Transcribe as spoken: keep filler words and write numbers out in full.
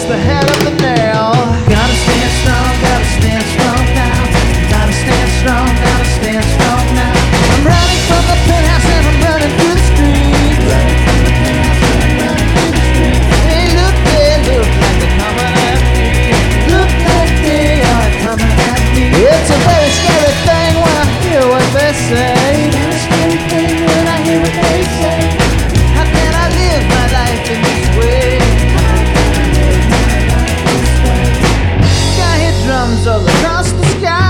the head of the nail. Gotta stand strong, gotta stand strong now. Gotta stand strong, gotta stand strong now. I'm running from the penthouse and I'm running through the street. Running from the penthouse and I'm running through the street. They look, they look like they're coming at me. Look like they are coming at me. It's a very scary thing when I hear what they say. Very scary thing when I hear what they say. How can I live my life in this way? Sky hit drums all across the sky.